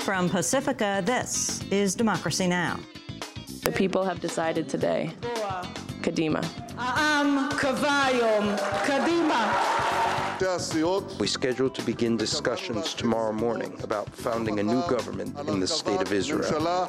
from Pacifica, this is Democracy Now! The people have decided today. Kadima. Am Kavayom Kadima. We scheduled to begin discussions tomorrow morning about founding a new government in the State of Israel.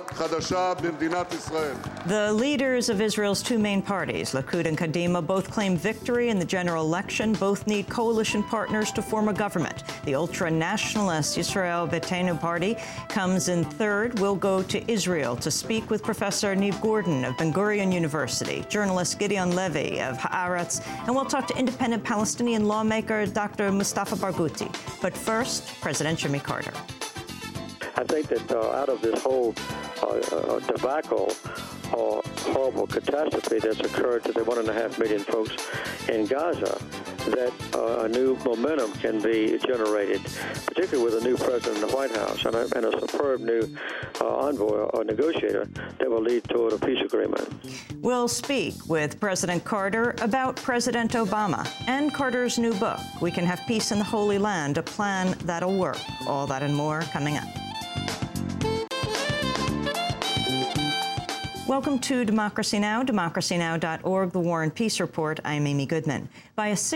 The leaders of Israel's two main parties, Likud and Kadima, both claim victory in the general election. Both need coalition partners to form a government. The ultra-nationalist Yisrael Beitenu party comes in third. We'll go to Israel to speak with Professor Niv Gordon of Ben-Gurion University, journalist Gideon Levy of Haaretz, and we'll talk to independent Palestinian lawmaker Dr. Mustafa Barghouti. But first, President Jimmy Carter. I think that out of this whole debacle or horrible catastrophe that's occurred to the 1.5 million folks in Gaza, that a new momentum can be generated, particularly with a new president in the White House and a superb new envoy or negotiator that will lead toward a peace agreement. We'll speak with President Carter about President Obama and Carter's new book, We Can Have Peace in the Holy Land, a plan that'll work. All that and more coming up. Welcome to Democracy Now!, democracynow.org, The War and Peace Report. I'm Amy Goodman. By a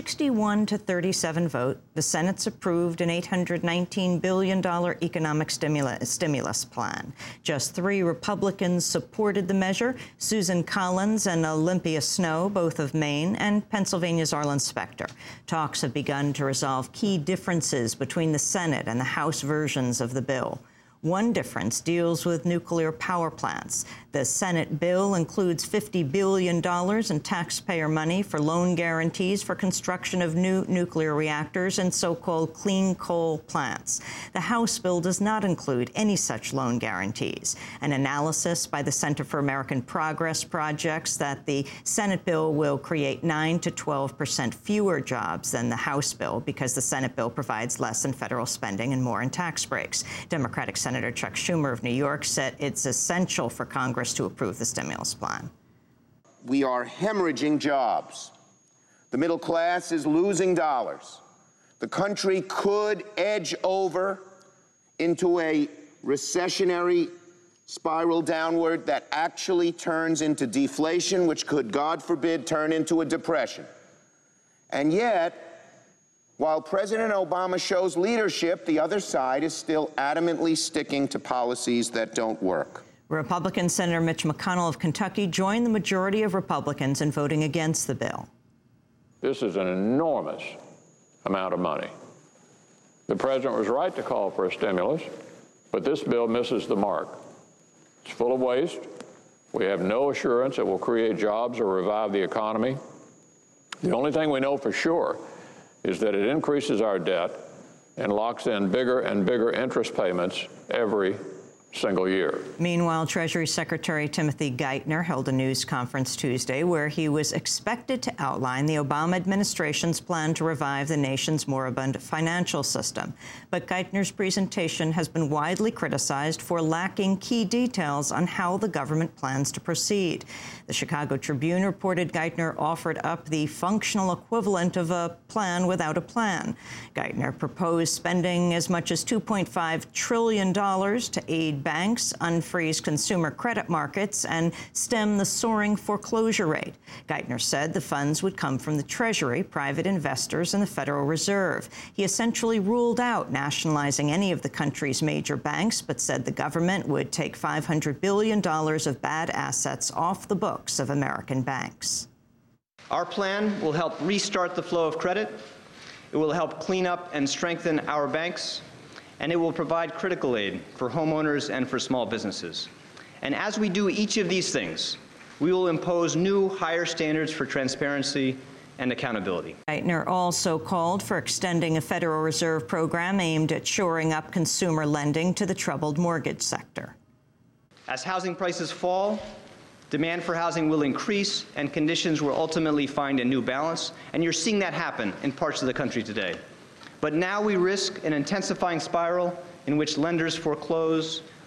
61-37 vote, the Senate's approved an $819 billion economic stimulus plan. Just 3 Republicans supported the measure: Susan Collins and Olympia Snowe, both of Maine, and Pennsylvania's Arlen Specter. Talks have begun to resolve key differences between the Senate and the House versions of the bill. One difference deals with nuclear power plants. The Senate bill includes $50 billion in taxpayer money for loan guarantees for construction of new nuclear reactors and so-called clean coal plants. The House bill does not include any such loan guarantees. An analysis by the Center for American Progress projects that the Senate bill will create 9 to 12% fewer jobs than the House bill because the Senate bill provides less in federal spending and more in tax breaks. Democratic Senator Chuck Schumer of New York said it's essential for Congress to approve the stimulus plan. We are hemorrhaging jobs. The middle class is losing dollars. The country could edge over into a recessionary spiral downward that actually turns into deflation, which could, God forbid, turn into a depression. And yet, while President Obama shows leadership, the other side is still adamantly sticking to policies that don't work. Republican Senator Mitch McConnell of Kentucky joined the majority of Republicans in voting against the bill. This is an enormous amount of money. The president was right to call for a stimulus, but this bill misses the mark. It's full of waste. We have no assurance it will create jobs or revive the economy. The only thing we know for sure is that it increases our debt and locks in bigger and bigger interest payments every single year. Meanwhile, Treasury Secretary Timothy Geithner held a news conference Tuesday where he was expected to outline the Obama administration's plan to revive the nation's moribund financial system. But Geithner's presentation has been widely criticized for lacking key details on how the government plans to proceed. The Chicago Tribune reported Geithner offered up the functional equivalent of a plan without a plan. Geithner proposed spending as much as $2.5 trillion to aid banks, unfreeze consumer credit markets, and stem the soaring foreclosure rate. Geithner said the funds would come from the Treasury, private investors, and the Federal Reserve. He essentially ruled out nationalizing any of the country's major banks, but said the government would take $500 billion of bad assets off the books of American banks. Our plan will help restart the flow of credit. It will help clean up and strengthen our banks, and it will provide critical aid for homeowners and for small businesses. And as we do each of these things, we will impose new, higher standards for transparency and accountability. Geithner also called for extending a Federal Reserve program aimed at shoring up consumer lending to the troubled mortgage sector. As housing prices fall, demand for housing will increase, and conditions will ultimately find a new balance, and you're seeing that happen in parts of the country today. But now we risk an intensifying spiral in which lenders foreclose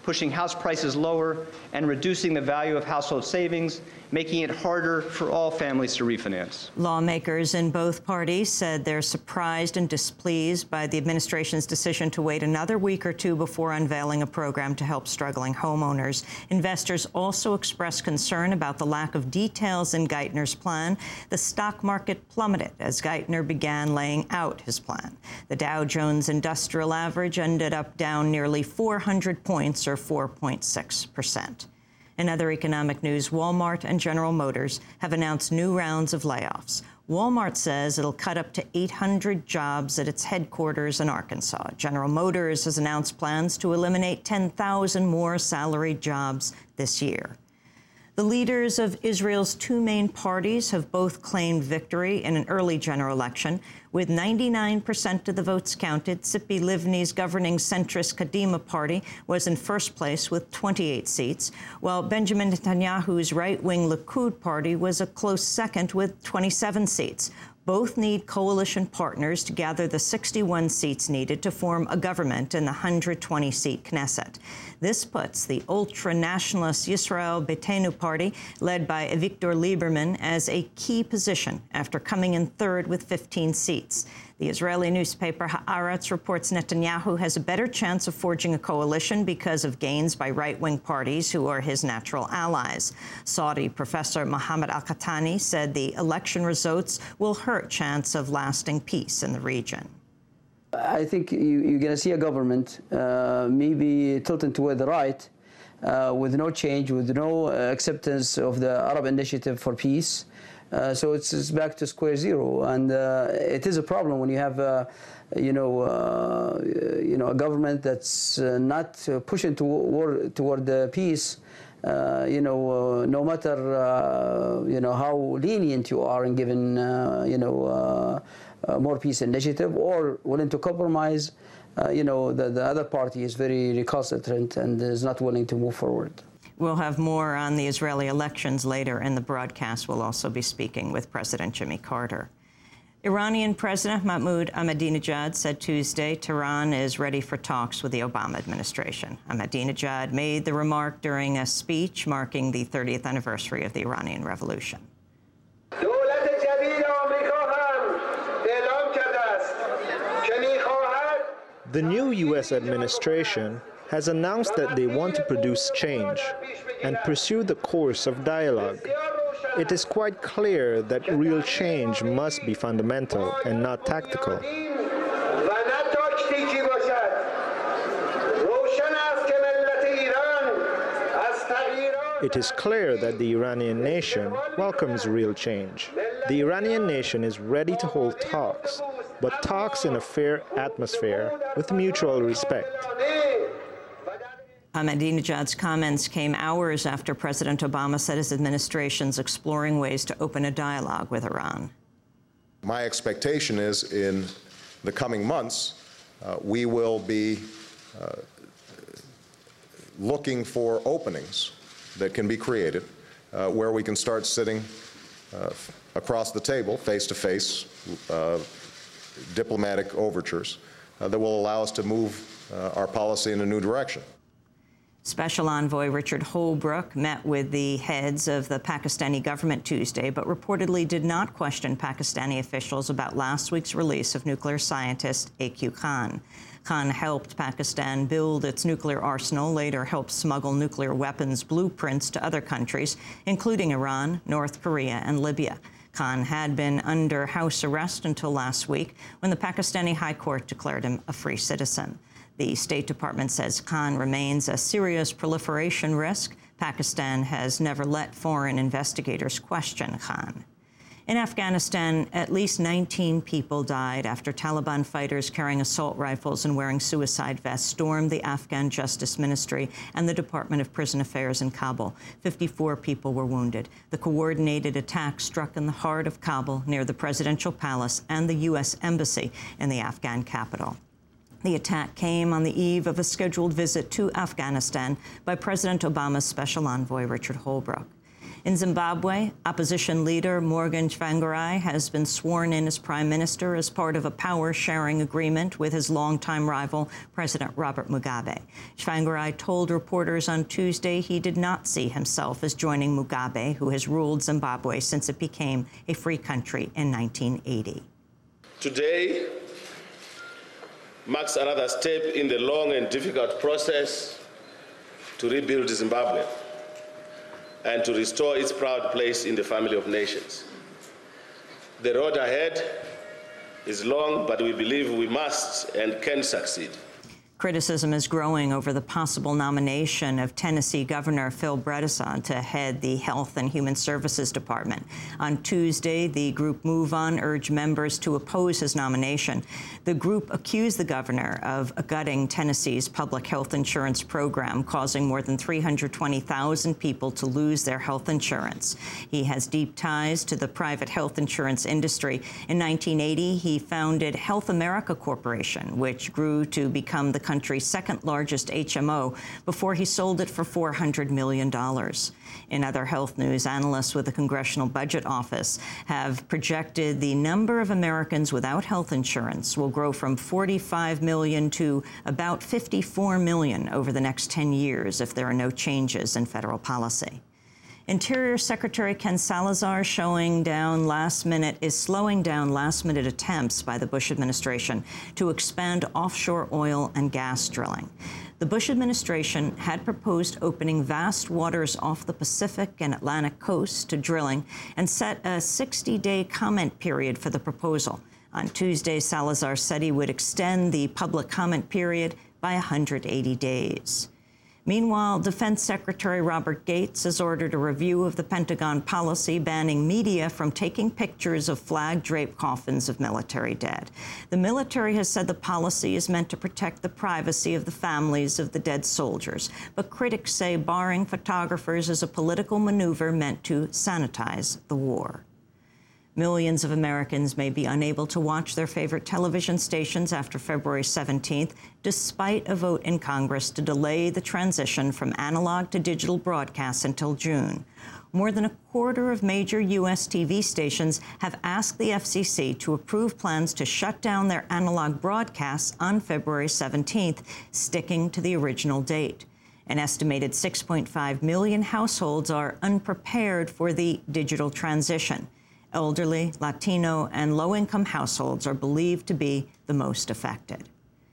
pushing house prices lower and reducing the value of household savings, making it harder for all families to refinance. Lawmakers in both parties said they're surprised and displeased by the administration's decision to wait another week or two before unveiling a program to help struggling homeowners. Investors also expressed concern about the lack of details in Geithner's plan. The stock market plummeted as Geithner began laying out his plan. The Dow Jones Industrial Average ended up down nearly 400 points, or 4.6%. In other economic news, Walmart and General Motors have announced new rounds of layoffs. Walmart says it'll cut up to 800 jobs at its headquarters in Arkansas. General Motors has announced plans to eliminate 10,000 more salaried jobs this year. The leaders of Israel's two main parties have both claimed victory in an early general election. With 99% of the votes counted, Tzipi Livni's governing centrist Kadima party was in first place with 28 seats, while Benjamin Netanyahu's right-wing Likud party was a close second with 27 seats. Both need coalition partners to gather the 61 seats needed to form a government in the 120-seat Knesset. This puts the ultra-nationalist Yisrael Beitenu party, led by Avigdor Lieberman, as a key position after coming in third with 15 seats. The Israeli newspaper Haaretz reports Netanyahu has a better chance of forging a coalition because of gains by right-wing parties who are his natural allies. Saudi professor Mohammed Al-Qahtani said the election results will hurt chance of lasting peace in the region. I think you're going to see a government maybe tilting toward the right with no change, with no acceptance of the Arab Initiative for Peace. So it's back to square zero, and it is a problem when you have, a government that's not pushing toward the peace. No matter how lenient you are in giving more peace initiative or willing to compromise, the other party is very recalcitrant and is not willing to move forward. We'll have more on the Israeli elections later in the broadcast. We'll also be speaking with President Jimmy Carter. Iranian President Mahmoud Ahmadinejad said Tuesday Tehran is ready for talks with the Obama administration. Ahmadinejad made the remark during a speech marking the 30th anniversary of the Iranian Revolution. The new U.S. administration has announced that they want to produce change and pursue the course of dialogue. It is quite clear that real change must be fundamental and not tactical. It is clear that the Iranian nation welcomes real change. The Iranian nation is ready to hold talks, but talks in a fair atmosphere with mutual respect. Ahmadinejad's comments came hours after President Obama said his administration's exploring ways to open a dialogue with Iran. My expectation is in the coming months, we will be looking for openings that can be created where we can start sitting across the table, face-to-face, diplomatic overtures that will allow us to move our policy in a new direction. Special Envoy Richard Holbrooke met with the heads of the Pakistani government Tuesday, but reportedly did not question Pakistani officials about last week's release of nuclear scientist A.Q. Khan. Khan helped Pakistan build its nuclear arsenal, later helped smuggle nuclear weapons blueprints to other countries, including Iran, North Korea, and Libya. Khan had been under house arrest until last week, when the Pakistani High Court declared him a free citizen. The State Department says Khan remains a serious proliferation risk. Pakistan has never let foreign investigators question Khan. In Afghanistan, at least 19 people died after Taliban fighters carrying assault rifles and wearing suicide vests stormed the Afghan Justice Ministry and the Department of Prison Affairs in Kabul. 54 people were wounded. The coordinated attack struck in the heart of Kabul, near the presidential palace and the U.S. embassy in the Afghan capital. The attack came on the eve of a scheduled visit to Afghanistan by President Obama's Special Envoy Richard Holbrooke. In Zimbabwe, opposition leader Morgan Tsvangirai has been sworn in as prime minister as part of a power-sharing agreement with his longtime rival, President Robert Mugabe. Tsvangirai told reporters on Tuesday he did not see himself as joining Mugabe, who has ruled Zimbabwe since it became a free country in 1980. Today marks another step in the long and difficult process to rebuild Zimbabwe and to restore its proud place in the family of nations. The road ahead is long, but we believe we must and can succeed. Criticism is growing over the possible nomination of Tennessee Governor Phil Bredesen to head the Health and Human Services Department. On Tuesday, the group Move On urged members to oppose his nomination. The group accused the governor of gutting Tennessee's public health insurance program, causing more than 320,000 people to lose their health insurance. He has deep ties to the private health insurance industry. In 1980, he founded Health America Corporation, which grew to become the country's second-largest HMO before he sold it for $400 million. In other health news, analysts with the Congressional Budget Office have projected the number of Americans without health insurance will grow from 45 million to about 54 million over the next 10 years if there are no changes in federal policy. Interior Secretary Ken Salazar is slowing down last-minute attempts by the Bush administration to expand offshore oil and gas drilling. The Bush administration had proposed opening vast waters off the Pacific and Atlantic coast to drilling and set a 60-day comment period for the proposal. On Tuesday, Salazar said he would extend the public comment period by 180 days. Meanwhile, Defense Secretary Robert Gates has ordered a review of the Pentagon policy banning media from taking pictures of flag-draped coffins of military dead. The military has said the policy is meant to protect the privacy of the families of the dead soldiers, but critics say barring photographers is a political maneuver meant to sanitize the war. Millions of Americans may be unable to watch their favorite television stations after February 17th, despite a vote in Congress to delay the transition from analog to digital broadcasts until June. More than a quarter of major U.S. TV stations have asked the FCC to approve plans to shut down their analog broadcasts on February 17th, sticking to the original date. An estimated 6.5 million households are unprepared for the digital transition. Elderly, Latino, and low-income households are believed to be the most affected.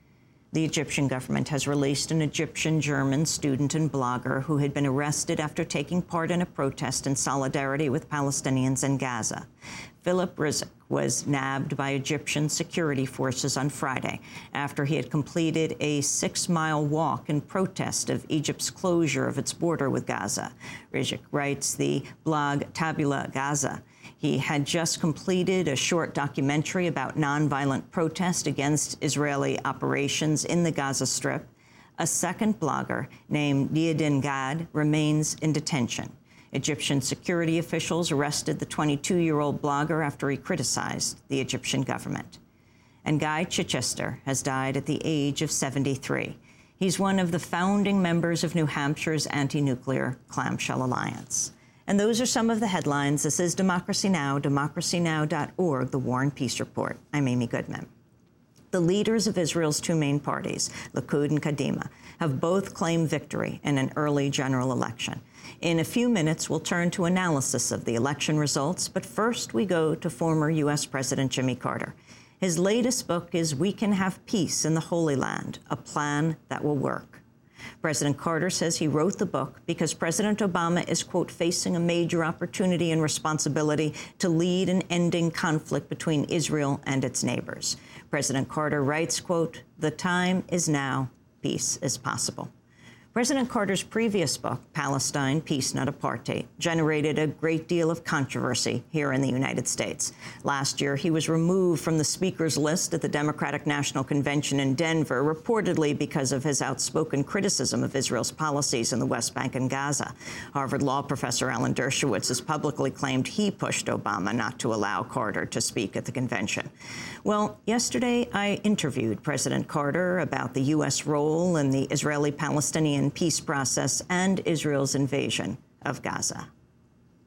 The Egyptian government has released an Egyptian-German student and blogger who had been arrested after taking part in a protest in solidarity with Palestinians in Gaza. Philip Rizk was nabbed by Egyptian security forces on Friday after he had completed a 6-mile walk in protest of Egypt's closure of its border with Gaza. Rizk writes the blog Tabula Gaza. He had just completed a short documentary about nonviolent protest against Israeli operations in the Gaza Strip. A second blogger named Diyadin Gad remains in detention. Egyptian security officials arrested the 22-year-old blogger after he criticized the Egyptian government. And Guy Chichester has died at the age of 73. He's one of the founding members of New Hampshire's anti-nuclear Clamshell Alliance. And those are some of the headlines. This is Democracy Now!, democracynow.org, The War and Peace Report. I'm Amy Goodman. The leaders of Israel's two main parties, Likud and Kadima, have both claimed victory in an early general election. In a few minutes, we'll turn to analysis of the election results, but first we go to former U.S. President Jimmy Carter. His latest book is We Can Have Peace in the Holy Land, a plan that will work. President Carter says he wrote the book because President Obama is, quote, facing a major opportunity and responsibility to lead in ending conflict between Israel and its neighbors. President Carter writes, quote, the time is now, peace is possible. President Carter's previous book, Palestine, Peace Not Apartheid, generated a great deal of controversy here in the United States. Last year, he was removed from the speaker's list at the Democratic National Convention in Denver, reportedly because of his outspoken criticism of Israel's policies in the West Bank and Gaza. Harvard Law professor Alan Dershowitz has publicly claimed he pushed Obama not to allow Carter to speak at the convention. Well, yesterday, I interviewed President Carter about the U.S. role in the Israeli-Palestinian peace process and Israel's invasion of Gaza.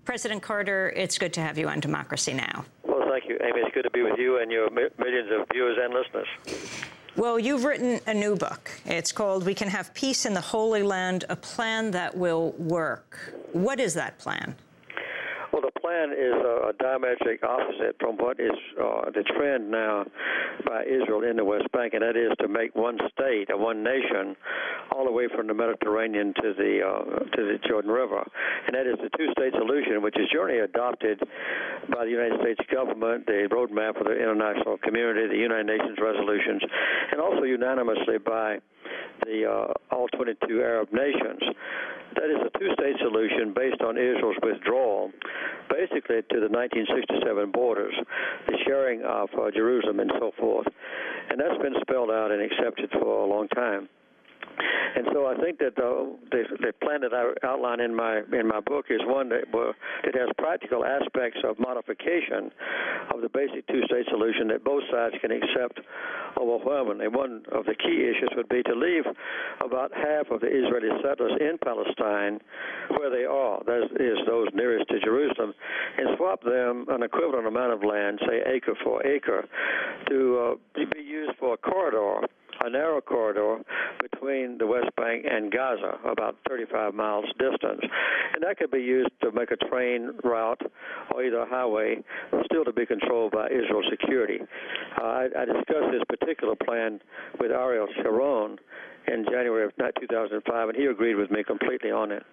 President Carter, it's good to have you on Democracy Now! Well, thank you, Amy. It's good to be with you and your millions of viewers and listeners. Well, you've written a new book. It's called We Can Have Peace in the Holy Land, a plan that will work. What is that plan? Well, the plan is a diametric opposite from what is the trend now by Israel in the West Bank, and that is to make one state, one nation, all the way from the Mediterranean to the Jordan River. And that is the two-state solution, which is generally adopted by the United States government, the roadmap for the international community, the United Nations resolutions, and also unanimously by the all 22 Arab nations. That is a two-state solution based on Israel's withdrawal, basically to the 1967 borders, the sharing of Jerusalem and so forth. And that's been spelled out and accepted for a long time. And so I think that the plan that I outline in my book is one that has practical aspects of modification of the basic two-state solution that both sides can accept overwhelmingly. One of the key issues would be to leave about half of the Israeli settlers in Palestine where they are, that is those nearest to Jerusalem, and swap them an equivalent amount of land, say acre for acre, to be used for a corridor, a narrow corridor between the West Bank and Gaza, about 35 miles distance. And that could be used to make a train route or either a highway, still to be controlled by Israel security. I discussed this particular plan with Ariel Sharon in January of 2005, and he agreed with me completely on it.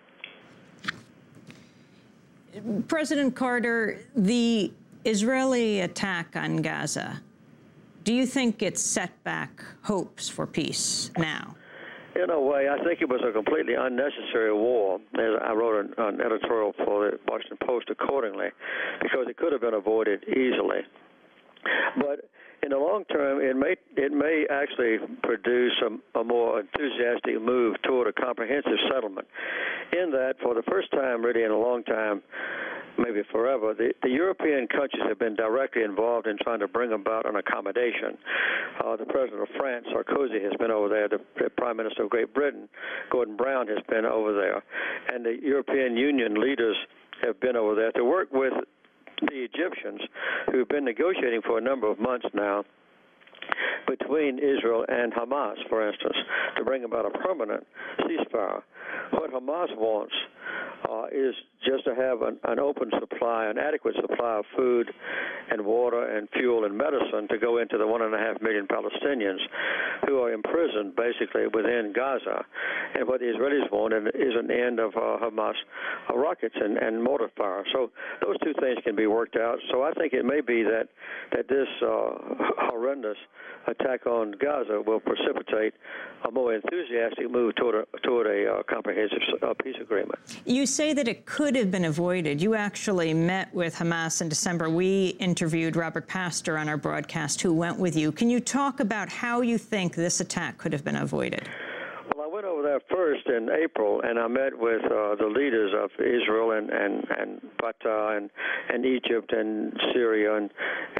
President Carter, the Israeli attack on Gaza, do you think it set back hopes for peace now? In a way, I think it was a completely unnecessary war. I wrote an editorial for the Washington Post accordingly, because it could have been avoided easily. But in the long term, it may actually produce a more enthusiastic move toward a comprehensive settlement. In that, for the first time really in a long time, maybe forever, the European countries have been directly involved in trying to bring about an accommodation. The President of France, Sarkozy, has been over there. The Prime Minister of Great Britain, Gordon Brown, has been over there. And the European Union leaders have been over there to work with the Egyptians, who have been negotiating for a number of months now between Israel and Hamas, for instance, to bring about a permanent ceasefire. What Hamas wants is just to have an open supply, an adequate supply of food and water and fuel and medicine to go into the 1.5 million Palestinians who are imprisoned basically within Gaza. And what the Israelis want is an end of Hamas rockets and mortar fire. So those two things can be worked out. So I think it may be that this horrendous attack on Gaza will precipitate a more enthusiastic move toward a comprehensive peace agreement. You say that it could have been avoided. You actually met with Hamas in December. We interviewed Robert Pastor on our broadcast, who went with you. Can you talk about how you think this attack could have been avoided? Well, I went over there first in April, and I met with the leaders of Israel and Fatah and Egypt and Syria and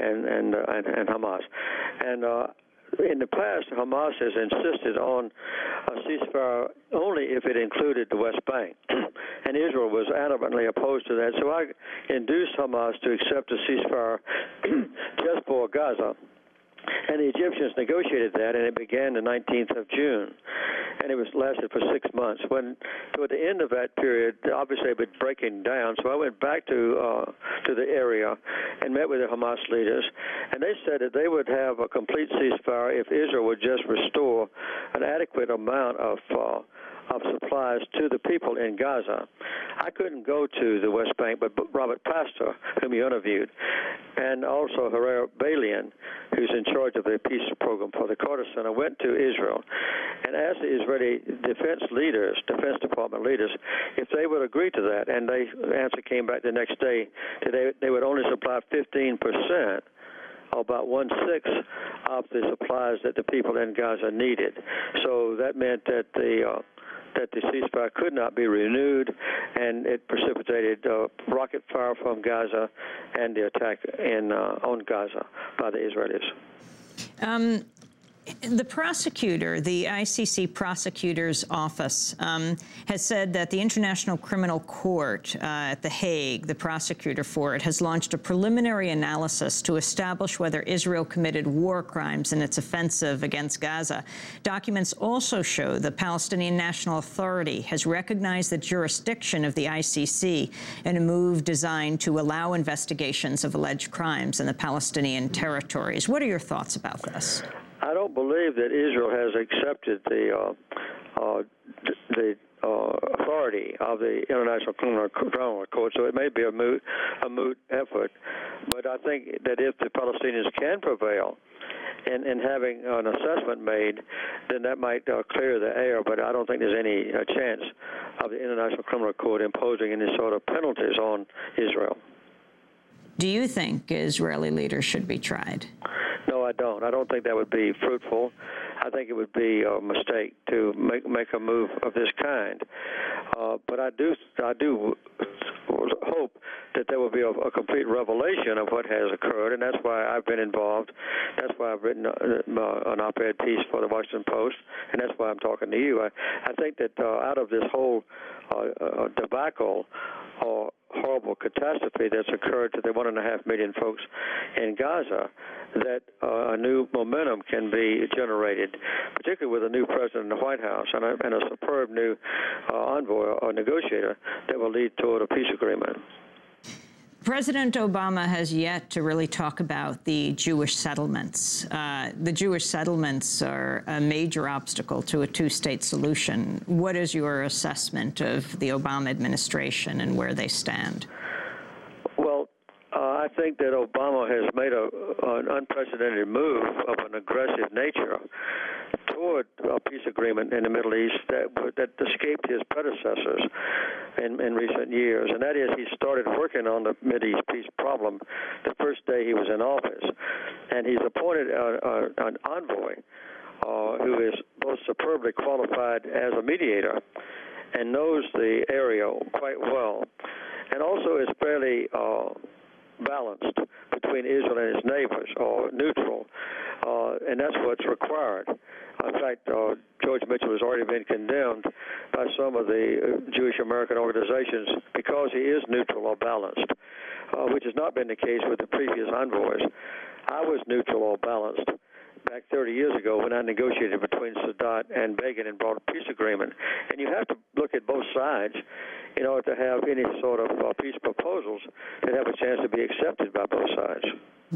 Hamas. And in the past, Hamas has insisted on a ceasefire only if it included the West Bank, and Israel was adamantly opposed to that. So I induced Hamas to accept a ceasefire just for Gaza. And the Egyptians negotiated that, and it began the 19th of June, and it was lasted for 6 months. When toward the end of that period, obviously it was breaking down, so I went back to the area and met with the Hamas leaders, and they said that they would have a complete ceasefire if Israel would just restore an adequate amount of supplies to the people in Gaza. I couldn't go to the West Bank, but Robert Pastor, whom you interviewed, and also Harel Balian, who's in charge of the peace program for the Carter Center, went to Israel and asked the Israeli Defense Department leaders, if they would agree to that. And the answer came back the next day that they would only supply 15%, or about 1/6 of the supplies that the people in Gaza needed. So that meant that the ceasefire could not be renewed, and it precipitated rocket fire from Gaza and the attack on Gaza by the Israelis. The prosecutor, the ICC prosecutor's office, has said that the International Criminal Court at The Hague, the prosecutor for it, has launched a preliminary analysis to establish whether Israel committed war crimes in its offensive against Gaza. Documents also show the Palestinian National Authority has recognized the jurisdiction of the ICC in a move designed to allow investigations of alleged crimes in the Palestinian territories. What are your thoughts about this? I don't believe that Israel has accepted the authority of the International Criminal Court, so it may be a moot effort. But I think that if the Palestinians can prevail in having an assessment made, then that might clear the air. But I don't think there's any chance of the International Criminal Court imposing any sort of penalties on Israel. Do you think Israeli leaders should be tried? No, I don't. I don't think that would be fruitful. I think it would be a mistake to make a move of this kind. But I do hope that there will be a complete revelation of what has occurred, and that's why I've been involved. That's why I've written an op-ed piece for the Washington Post, and that's why I'm talking to you. I think that out of this whole debacle or horrible catastrophe that's occurred to the 1.5 million folks in Gaza, that a new momentum can be generated, particularly with a new president in the White House and a superb new envoy or negotiator that will lead toward a peace agreement. President Obama has yet to really talk about the Jewish settlements. The Jewish settlements are a major obstacle to a two-state solution. What is your assessment of the Obama administration and where they stand? Well, I think that Obama has made an unprecedented move of an aggressive nature toward a peace agreement in the Middle East that escaped his predecessors in recent years, and that is he started working on the Mideast peace problem the first day he was in office, and he's appointed an envoy who is both superbly qualified as a mediator and knows the area quite well, and also is fairly balanced between Israel and its neighbors, or neutral, and that's what's required. In fact, George Mitchell has already been condemned by some of the Jewish American organizations because he is neutral or balanced, which has not been the case with the previous envoys. I was neutral or balanced back 30 years ago when I negotiated between Sadat and Begin and brought a peace agreement. And you have to look at both sides in order to have any sort of peace proposals that have a chance to be accepted by both sides.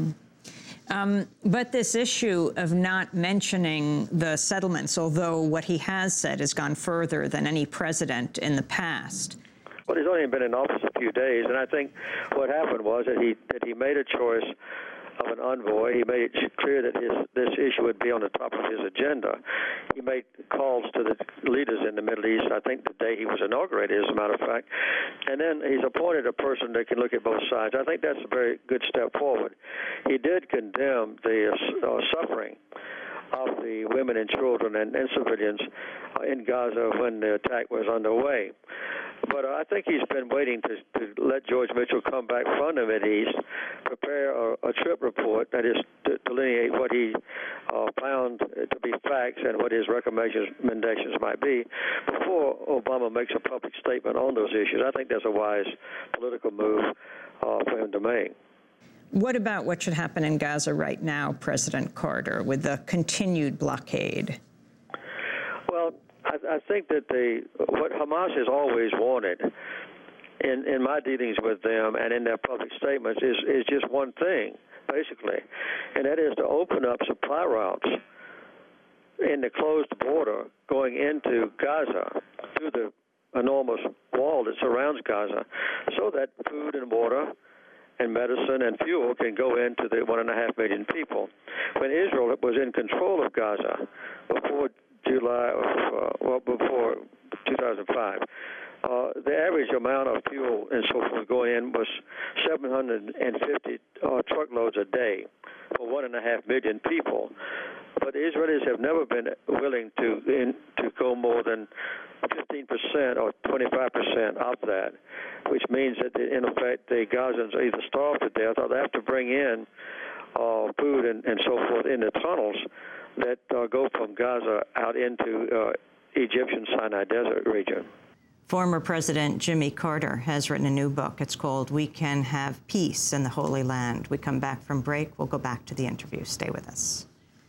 But this issue of not mentioning the settlements, although what he has said has gone further than any president in the past. Well, he's only been in office a few days, and I think what happened was that he made a choice of an envoy. He made it clear that this issue would be on the top of his agenda. He made calls to the leaders in the Middle East, I think the day he was inaugurated, as a matter of fact. And then he's appointed a person that can look at both sides. I think that's a very good step forward. He did condemn the suffering of the women and children and civilians in Gaza when the attack was underway. But I think he's been waiting to let George Mitchell come back from the Mideast, prepare a trip report that is to delineate what he found to be facts and what his recommendations might be before Obama makes a public statement on those issues. I think that's a wise political move for him to make. What about what should happen in Gaza right now, President Carter, with the continued blockade? Well, I think that what Hamas has always wanted in my dealings with them and in their public statements is just one thing, basically, and that is to open up supply routes in the closed border going into Gaza through the enormous wall that surrounds Gaza so that food and water and medicine and fuel can go into the 1.5 million people. When Israel was in control of Gaza before before 2005, the average amount of fuel and so forth going in was 750 truckloads a day for 1.5 million people. But the Israelis have never been willing to go more than 15% or 25% of that, which means that, in effect, the Gazans are either starved to death or they have to bring in food and so forth in the tunnels that go from Gaza out into Egyptian Sinai Desert region. Former President Jimmy Carter has written a new book. It's called We Can Have Peace in the Holy Land. We come back from break. We'll go back to the interview. Stay with us.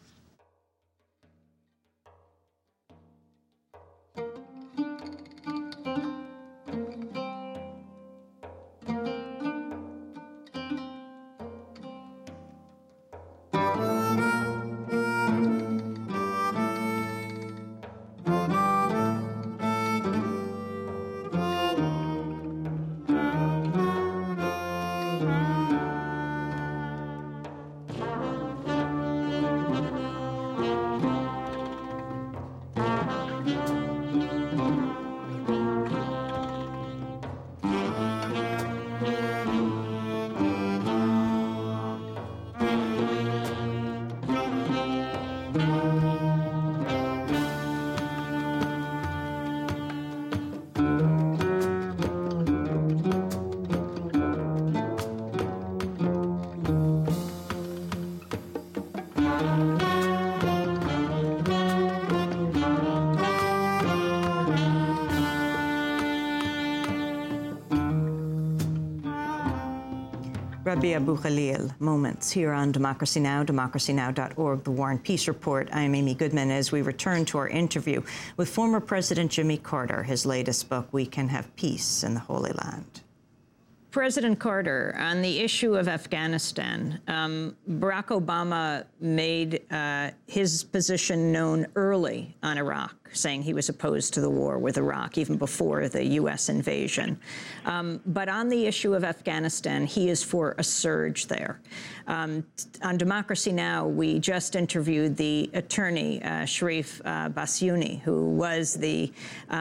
Rabia Abu Khalil, Moments, here on Democracy Now!, democracynow.org, The War and Peace Report. I'm Amy Goodman as we return to our interview with former President Jimmy Carter, his latest book, We Can Have Peace in the Holy Land. President Carter, on the issue of Afghanistan, Barack Obama made his position known early on Iraq, saying he was opposed to the war with Iraq even before the U.S. invasion. But on the issue of Afghanistan, he is for a surge there. On Democracy Now!, we just interviewed the attorney, Sharif Bassiouni, who was the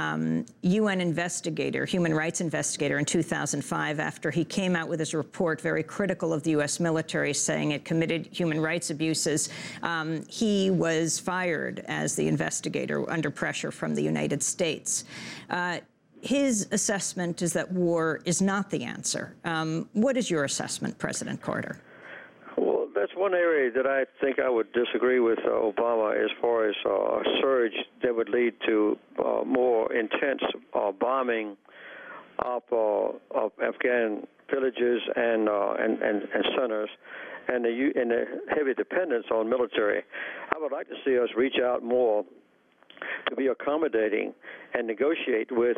UN investigator, human rights investigator in 2005, after he came out with his report very critical of the U.S. military, saying it committed human rights abuses. He was fired as the investigator under pressure from the United States. His assessment is that war is not the answer. What is your assessment, President Carter? Well, that's one area that I think I would disagree with Obama as far as a surge that would lead to more intense bombing of Afghan villages and centers, and the heavy dependence on military. I would like to see us reach out more to be accommodating and negotiate with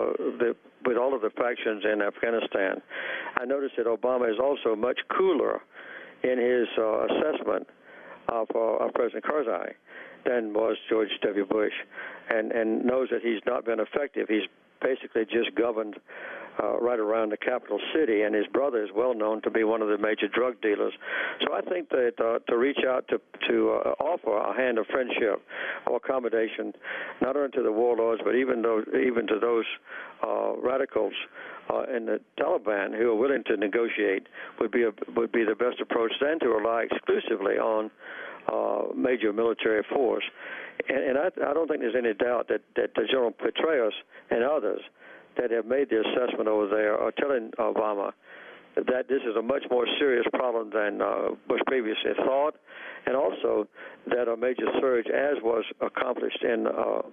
all of the factions in Afghanistan. I noticed that Obama is also much cooler in his assessment of President Karzai than was George W. Bush, and knows that he's not been effective. He's basically just governed right around the capital city, and his brother is well known to be one of the major drug dealers. So I think that to reach out to offer a hand of friendship or accommodation, not only to the warlords, but even to those radicals in the Taliban who are willing to negotiate, would be the best approach, than to rely exclusively on major military force. And I don't think there's any doubt that General Petraeus and others that have made the assessment over there are telling Obama that this is a much more serious problem than was previously thought, and also that a major surge, as was accomplished in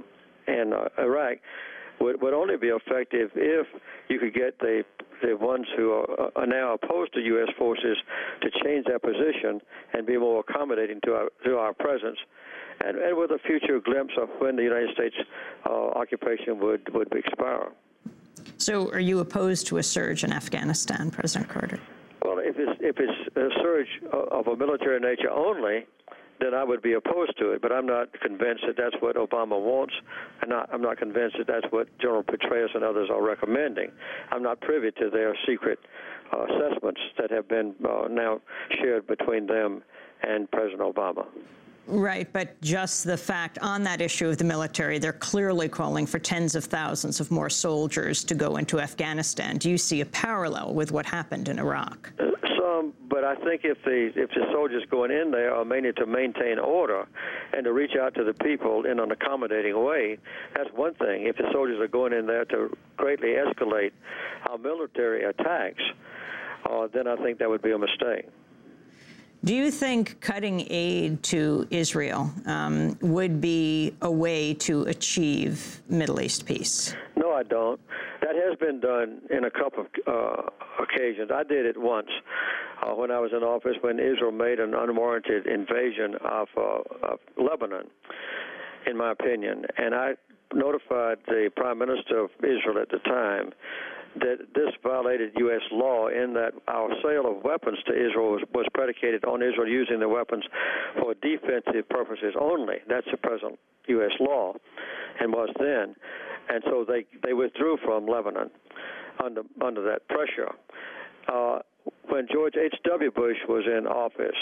Iraq, would only be effective if you could get the ones who are now opposed to U.S. forces to change their position and be more accommodating to our presence, and with a future glimpse of when the United States occupation would expire. So are you opposed to a surge in Afghanistan, President Carter? Well, if it's a surge of a military nature only, then I would be opposed to it. But I'm not convinced that that's what Obama wants, and I'm not convinced that that's what General Petraeus and others are recommending. I'm not privy to their secret assessments that have been now shared between them and President Obama. Right, but just the fact on that issue of the military, they're clearly calling for tens of thousands of more soldiers to go into Afghanistan. Do you see a parallel with what happened in Iraq? Some, but I think if the soldiers going in there are mainly to maintain order and to reach out to the people in an accommodating way, that's one thing. If the soldiers are going in there to greatly escalate our military attacks, then I think that would be a mistake. Do you think cutting aid to Israel would be a way to achieve Middle East peace? No, I don't. That has been done in a couple of occasions. I did it once when I was in office when Israel made an unwarranted invasion of Lebanon, in my opinion. And I notified the Prime Minister of Israel at the time that this violated U.S. law in that our sale of weapons to Israel was predicated on Israel using the weapons for defensive purposes only. That's the present U.S. law and was then. And so they withdrew from Lebanon under that pressure. When George H.W. Bush was in office,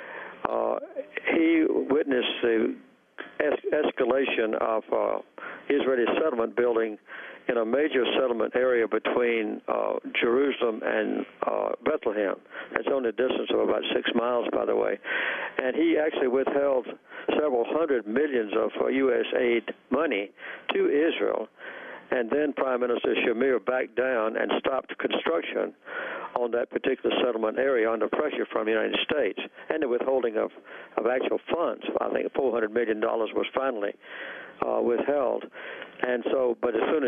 he witnessed the escalation of Israeli settlement building in a major settlement area between Jerusalem and Bethlehem. That's only a distance of about 6 miles, by the way. And he actually withheld several hundred millions of U.S. aid money to Israel. And then Prime Minister Shamir backed down and stopped construction on that particular settlement area under pressure from the United States and the withholding of actual funds. I think $400 million was finally withheld. And so, but as soon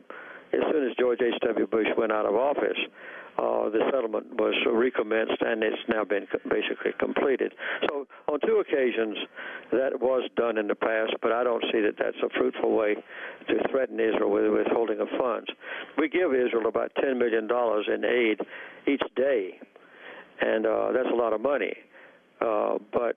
as George H.W. Bush went out of office, the settlement was recommenced, and it's now been basically completed. So on 2 occasions, that was done in the past, but I don't see that that's a fruitful way to threaten Israel with withholding of funds. We give Israel about $10 million in aid each day, and that's a lot of money. But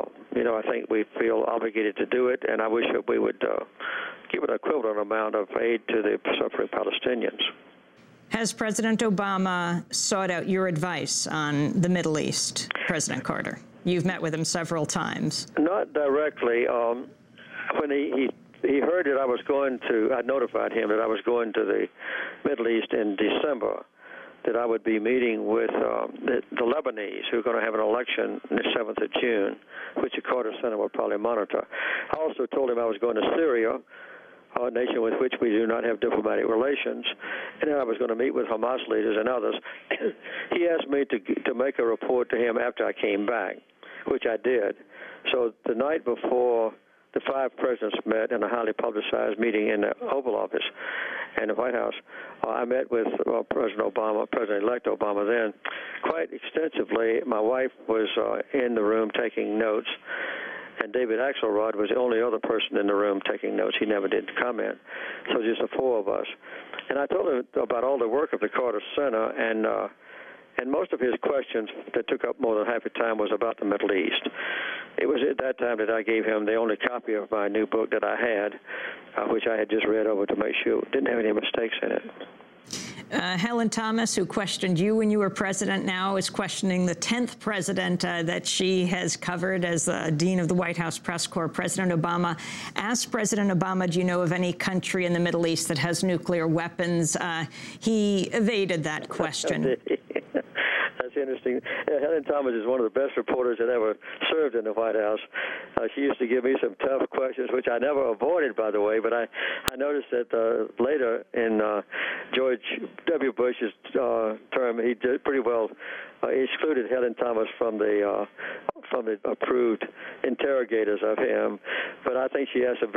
I think we feel obligated to do it, and I wish that we would give an equivalent amount of aid to the suffering Palestinians. Has President Obama sought out your advice on the Middle East, President Carter? You've met with him several times. Not directly. When he heard that I was going to, I notified him that I was going to the Middle East in December, that I would be meeting with the Lebanese, who are going to have an election on the 7th of June, which the Carter Center will probably monitor. I also told him I was going to Syria, a nation with which we do not have diplomatic relations, and then I was going to meet with Hamas leaders and others. He asked me to make a report to him after I came back, which I did. So the night before the 5 presidents met in a highly publicized meeting in the Oval Office and the White House, I met with President Obama, President-elect Obama then, quite extensively. My wife was in the room taking notes, and David Axelrod was the only other person in the room taking notes. He never did comment. So just the 4 of us. And I told him about all the work of the Carter Center, and most of his questions that took up more than half the time was about the Middle East. It was at that time that I gave him the only copy of my new book that I had, which I had just read over to make sure it didn't have any mistakes in it. Helen Thomas, who questioned you when you were president, now is questioning the 10th president that she has covered as dean of the White House Press Corps. President Obama asked President Obama, do you know of any country in the Middle East that has nuclear weapons? He evaded that question. That's interesting. Helen Thomas is one of the best reporters that ever served in the White House. She used to give me some tough questions, which I never avoided, by the way, but I noticed that later in George W. Bush's term, he did pretty well excluded Helen Thomas from the approved interrogators of him, but I think she asked some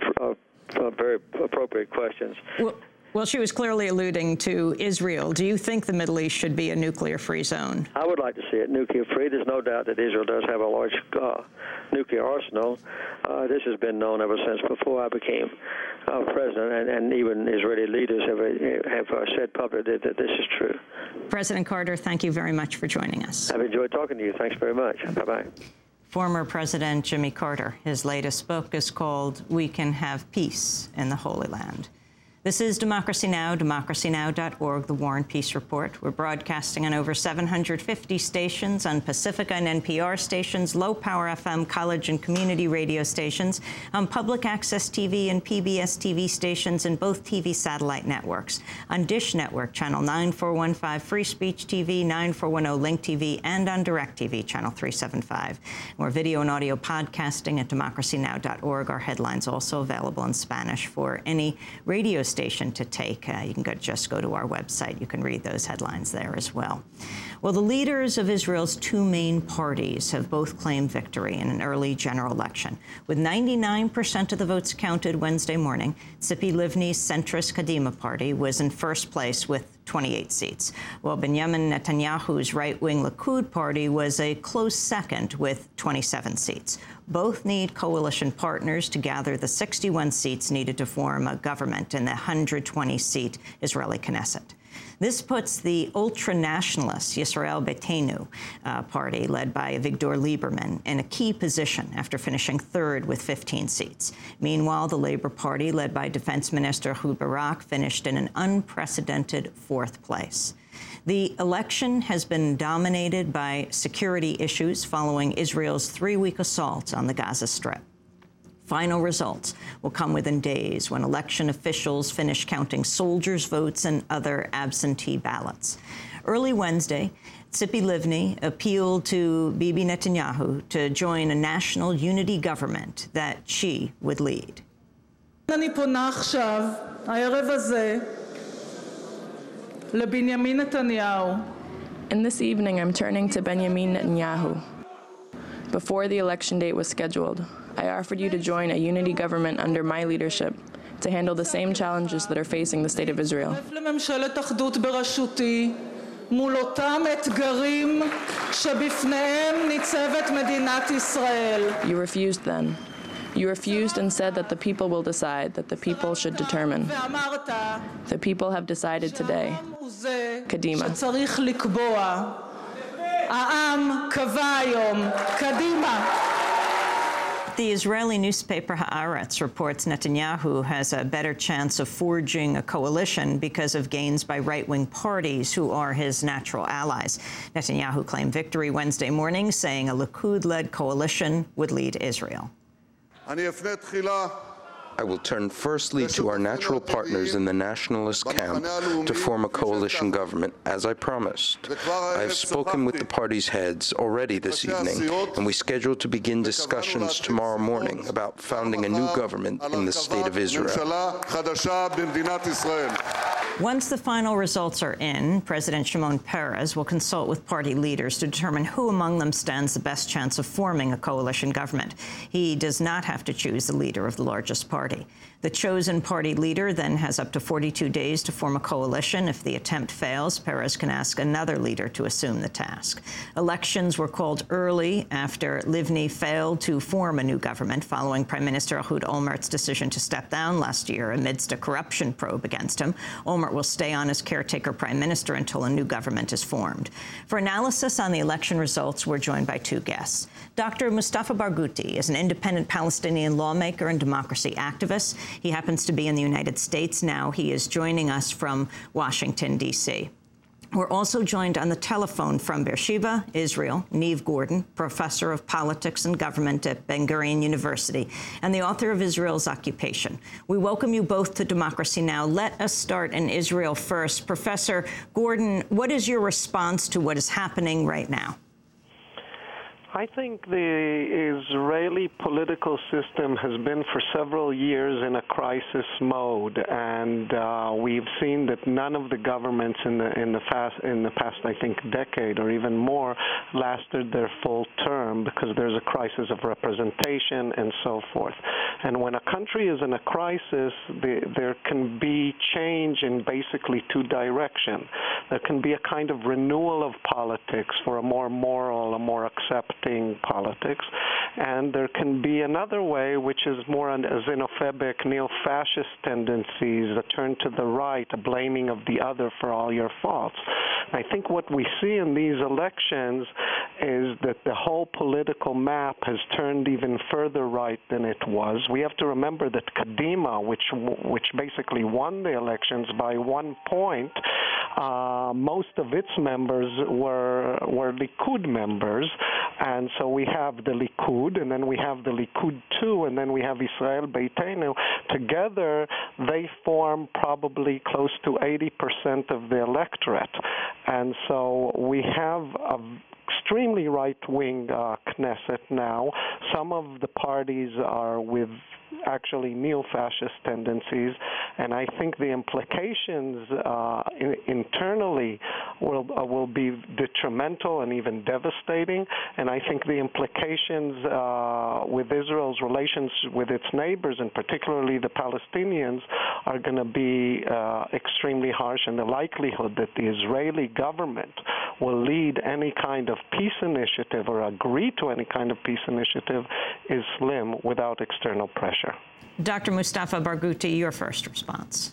very appropriate questions. Well, she was clearly alluding to Israel. Do you think the Middle East should be a nuclear-free zone? I would like to see it nuclear-free. There's no doubt that Israel does have a large nuclear arsenal. This has been known ever since before I became president, and even Israeli leaders have said publicly that this is true. President Carter, thank you very much for joining us. I've enjoyed talking to you. Thanks very much. Bye-bye. Former President Jimmy Carter. His latest book is called We Can Have Peace in the Holy Land. This is Democracy Now!, democracynow.org, The War and Peace Report. We're broadcasting on over 750 stations, on Pacifica and NPR stations, low-power FM, college and community radio stations, on public access TV and PBS TV stations, and both TV satellite networks, on Dish Network, Channel 9415, Free Speech TV, 9410 Link TV, and on DirecTV, Channel 375. More video and audio podcasting at democracynow.org. Our headlines also available in Spanish for any radio devastation to take. You can just go to our website. You can read those headlines there as well. Well, the leaders of Israel's two main parties have both claimed victory in an early general election. With 99% of the votes counted Wednesday morning, Tzipi Livni's centrist Kadima party was in first place with 28 seats, while Benjamin Netanyahu's right-wing Likud party was a close second with 27 seats. Both need coalition partners to gather the 61 seats needed to form a government in the 120-seat Israeli Knesset. This puts the ultra-nationalist Yisrael Beitenu party, led by Avigdor Lieberman, in a key position after finishing third with 15 seats. Meanwhile, the Labour Party, led by Defense Minister Ehud Barak, finished in an unprecedented fourth place. The election has been dominated by security issues following Israel's three-week assault on the Gaza Strip. Final results will come within days when election officials finish counting soldiers' votes and other absentee ballots. Early Wednesday, Tzipi Livni appealed to Bibi Netanyahu to join a national unity government that she would lead. אני פונה עכשיו, הערב הזה, לבנימין נתניהו. And this evening, I'm turning to Benjamin Netanyahu. Before the election date was scheduled, I offered you to join a unity government under my leadership to handle the same challenges that are facing the state of Israel. לממשלת אחדות בראשותי מול אותם אתגרים שבפניהם ניצבת מדינת ישראל. You refused then. You refused and said that the people will decide, that the people should determine. The people have decided today. Kadima. שצריך לקבוע. העם קבע היום. קדימה. The Israeli newspaper Haaretz reports Netanyahu has a better chance of forging a coalition because of gains by right-wing parties who are his natural allies. Netanyahu claimed victory Wednesday morning, saying a Likud-led coalition would lead Israel. I will turn firstly to our natural partners in the nationalist camp to form a coalition government, as I promised. I have spoken with the party's heads already this evening, and we schedule to begin discussions tomorrow morning about founding a new government in the state of Israel. Once the final results are in, President Shimon Peres will consult with party leaders to determine who among them stands the best chance of forming a coalition government. He does not have to choose the leader of the largest party. The chosen party leader then has up to 42 days to form a coalition. If the attempt fails, Peres can ask another leader to assume the task. Elections were called early after Livni failed to form a new government following Prime Minister Ehud Olmert's decision to step down last year amidst a corruption probe against him. Olmert will stay on as caretaker prime minister until a new government is formed. For analysis on the election results, we're joined by two guests. Dr. Mustafa Barghouti is an independent Palestinian lawmaker and democracy activist. He happens to be in the United States now. He is joining us from Washington, D.C. We're also joined on the telephone from Beersheba, Israel, Niamh Gordon, professor of politics and government at Ben-Gurion University and the author of Israel's Occupation. We welcome you both to Democracy Now! Let us start in Israel first. Professor Gordon, what is your response to what is happening right now? I think the Israeli political system has been for several years in a crisis mode, and we've seen that none of the governments in the past I think decade or even more lasted their full term because there's a crisis of representation and so forth. And when a country is in a crisis, there can be change in basically two directions. There can be a kind of renewal of politics for a more moral, a more accepting politics, and there can be another way, which is more xenophobic, neo-fascist tendencies, a turn to the right, a blaming of the other for all your faults. I think what we see in these elections is that the whole political map has turned even further right than it was. We have to remember that Kadima, which basically won the elections by 1 point, most of its members were Likud members, and so we have the Likud, and then we have the Likud 2, and then we have Israel Beitenu. Together, they form probably close to 80% of the electorate. And so we have a extremely right-wing Knesset now. Some of the parties are with actually neo-fascist tendencies, and I think the implications internally will be detrimental and even devastating. And I think the implications with Israel's relations with its neighbors, and particularly the Palestinians, are going to be extremely harsh. And the likelihood that the Israeli government will lead any kind of peace initiative or agree to any kind of peace initiative is slim without external pressure. Dr. Mustafa Barghouti, your first response.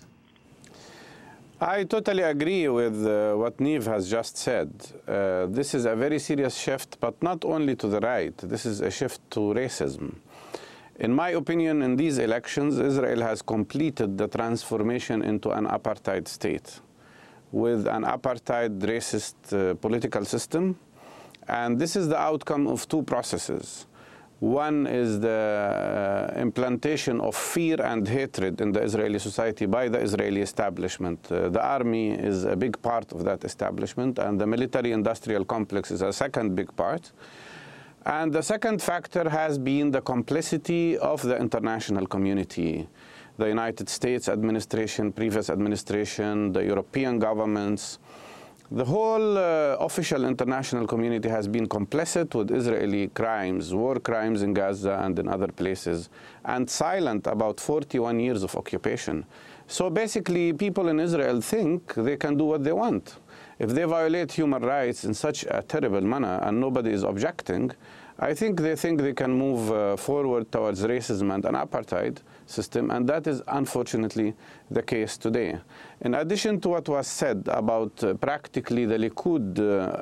I totally agree with what Niamh has just said. This is a very serious shift, but not only to the right. This is a shift to racism. In my opinion, in these elections, Israel has completed the transformation into an apartheid state with an apartheid racist political system. And this is the outcome of two processes. One is the implantation of fear and hatred in the Israeli society by the Israeli establishment. The army is a big part of that establishment, and the military-industrial complex is a second big part. And the second factor has been the complicity of the international community, the United States administration, previous administration, the European governments. The whole official international community has been complicit with Israeli crimes, war crimes in Gaza and in other places, and silent about 41 years of occupation. So basically, people in Israel think they can do what they want. If they violate human rights in such a terrible manner and nobody is objecting, I think they can move forward towards racism and an apartheid system, and that is unfortunately the case today. In addition to what was said about practically the Likud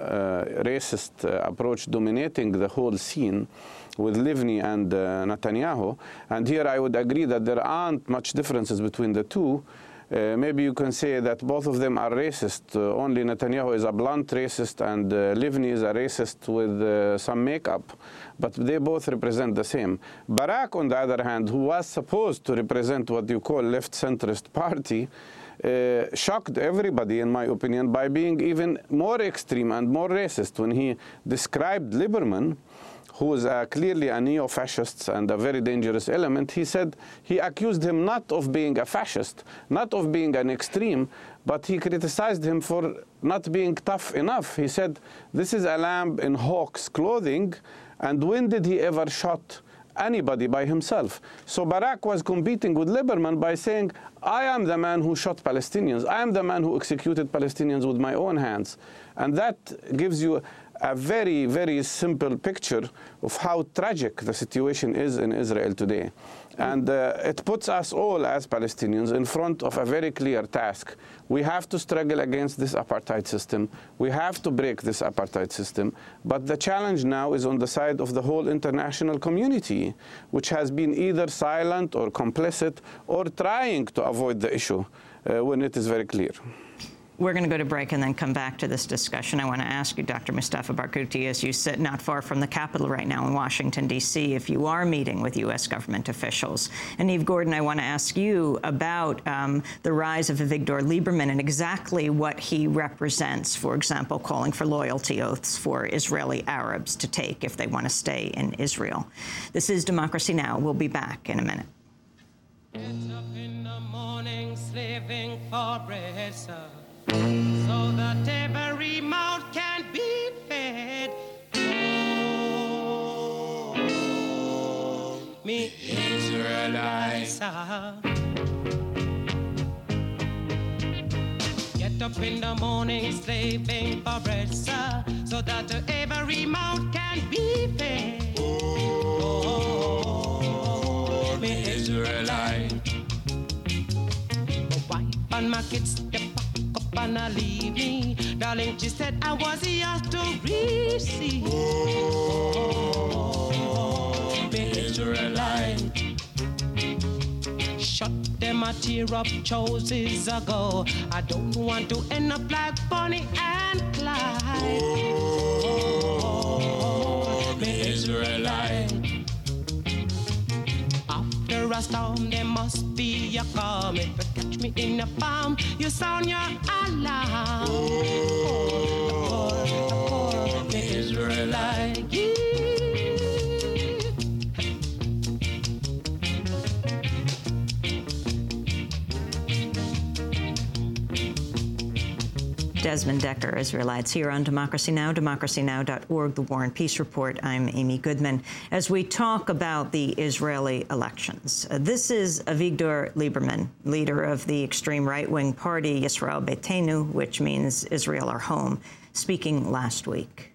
racist approach dominating the whole scene with Livni and Netanyahu, and here I would agree that there aren't much differences between the two. Maybe you can say that both of them are racist. Only Netanyahu is a blunt racist and Livni is a racist with some makeup. But they both represent the same. Barak, on the other hand, who was supposed to represent what you call left-centrist party, shocked everybody, in my opinion, by being even more extreme and more racist. When he described Lieberman, who is clearly a neo-fascist and a very dangerous element, he accused him not of being a fascist, not of being an extreme, but he criticized him for not being tough enough. He said, this is a lamb in hawk's clothing, and when did he ever shot anybody by himself? So Barak was competing with Lieberman by saying, I am the man who shot Palestinians. I am the man who executed Palestinians with my own hands. And that gives you a very, very simple picture of how tragic the situation is in Israel today. And it puts us all as Palestinians in front of a very clear task. We have to struggle against this apartheid system. We have to break this apartheid system. But the challenge now is on the side of the whole international community, which has been either silent or complicit or trying to avoid the issue when it is very clear. We're going to go to break and then come back to this discussion. I want to ask you, Dr. Mustafa Barghouti, as you sit not far from the Capitol right now in Washington, D.C., if you are meeting with U.S. government officials. And Niamh Gordon, I want to ask you about the rise of Avigdor Lieberman and exactly what he represents, for example, calling for loyalty oaths for Israeli Arabs to take if they want to stay in Israel. This is Democracy Now! We'll be back in a minute. Get up in the morning, slaving for bread, sir, so that every mouth can be fed. Oh, me Israelites. Get up in the morning, slaving for bread, sir, so that every mouth can be fed. Oh, me Israelites. My wife and my kids, they and I leave me, darling. She said I was yours to receive. Oh, me Israelite. Shut them a tear up choices ago. I don't want to end up like Bonnie and Clyde. Oh, me Israelite. After a storm, there must be a calm. If you catch me in a farm, you sound your alarm. Oh, me Israelite. Israelite. Desmond Decker, Israelites, here on Democracy Now!, democracynow.org, The War and Peace Report. I'm Amy Goodman. As we talk about the Israeli elections, this is Avigdor Lieberman, leader of the extreme right-wing party Yisrael Beitenu, which means Israel our home, speaking last week.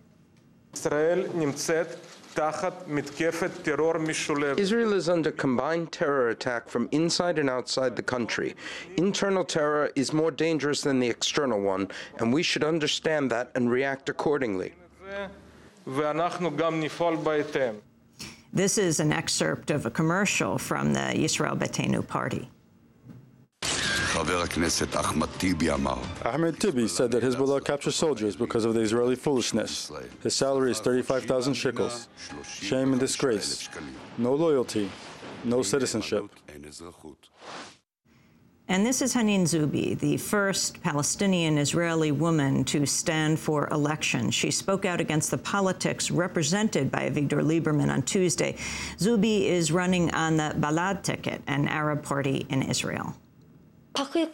Israel is under combined terror attack from inside and outside the country. Internal terror is more dangerous than the external one, and we should understand that and react accordingly. This is an excerpt of a commercial from the Yisrael Beitenu party. Ahmed Tibi said that Hezbollah captures soldiers because of the Israeli foolishness. His salary is 35,000 shekels. Shame and disgrace. No loyalty, no citizenship. And this is Hanin Zubi, the first Palestinian-Israeli woman to stand for election. She spoke out against the politics represented by Avigdor Lieberman on Tuesday. Zubi is running on the Balad ticket, an Arab party in Israel. Indeed,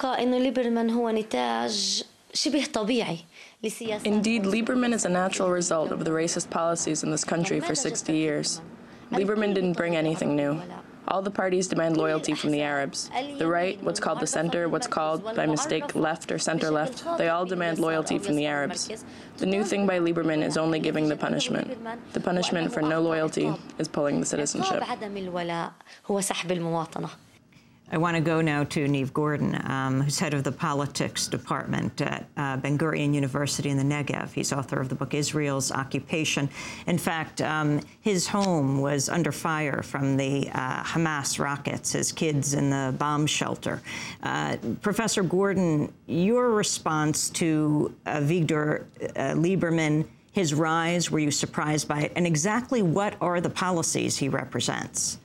Lieberman is a natural result of the racist policies in this country for 60 years. Lieberman didn't bring anything new. All the parties demand loyalty from the Arabs. The right, what's called the center, what's called, by mistake, left or center-left, they all demand loyalty from the Arabs. The new thing by Lieberman is only giving the punishment. The punishment for no loyalty is pulling the citizenship. I want to go now to Niamh Gordon, who's head of the politics department at Ben-Gurion University in the Negev. He's author of the book Israel's Occupation. In fact, his home was under fire from the Hamas rockets, his kids in the bomb shelter. Professor Gordon, your response to Avigdor Lieberman, his rise, were you surprised by it? And exactly what are the policies he represents?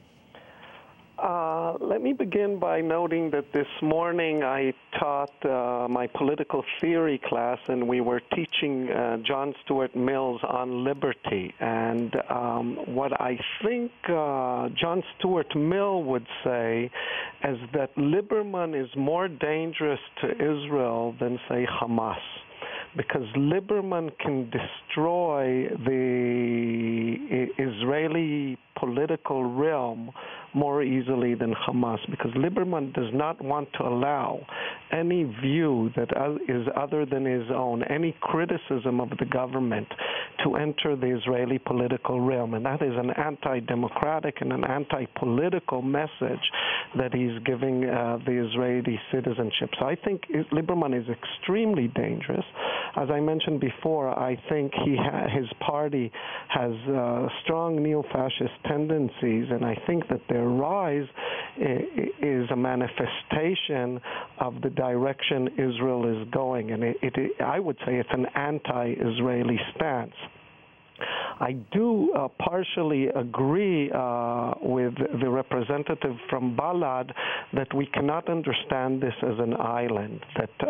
Let me begin by noting that this morning I taught my political theory class, and we were teaching John Stuart Mill's on liberty. And what I think John Stuart Mill would say is that Lieberman is more dangerous to Israel than, say, Hamas, because Lieberman can destroy the Israeli political realm more easily than Hamas, because Lieberman does not want to allow any view that is other than his own, any criticism of the government, to enter the Israeli political realm. And that is an anti-democratic and an anti-political message that he's giving the Israeli citizenship. So I think Lieberman is extremely dangerous. As I mentioned before, I think his party has strong neo-fascist tendencies, and I think that their rise is a manifestation of the direction Israel is going. And I would say it's an anti-Israeli stance. I do partially agree with the representative from Balad that we cannot understand this as an island,